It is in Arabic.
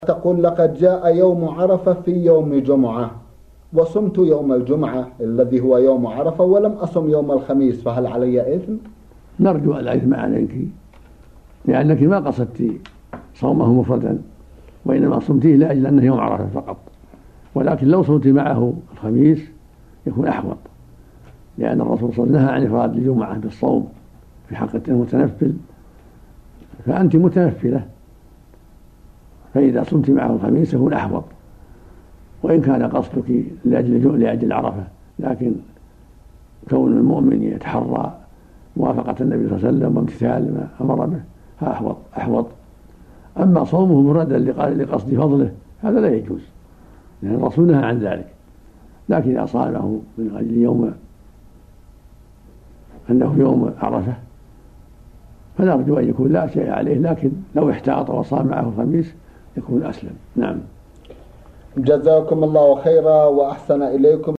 تقول لقد جاء يوم عرفة في يوم جمعة وصمت يوم الجمعة الذي هو يوم عرفة ولم أصم يوم الخميس، فهل علي إثم؟ نرجو ألا إثم عليك، لأنك ما قصدت صومه مفردا، وإنما صمتيه لأجل أنه يوم عرفة فقط. ولكن لو صمت معه الخميس يكون أحوط، لأن الرسول صلى الله عليه وسلم نهى عن إفراد الجمعة بالصوم في حق المتنفل، فأنت متنفلة، فإذا صمت معه الخميس يكون أحوط، وإن كان قصدك لأجل عرفة، لكن كون المؤمن يتحرى موافقة النبي صلى الله عليه وسلم وامتثال ما أمر به أحوط. أما صومه مردا لقصد فضله هذا لا يجوز، لأن الرسول نهى عن ذلك. لكن إذا صامه من أجل يوم أنه يوم عرفة فنرجو أن يكون لا شيء عليه، لكن لو احتاط وصام معه الخميس يكون أسلم. نعم. جزاكم الله خيرا وأحسن إليكم.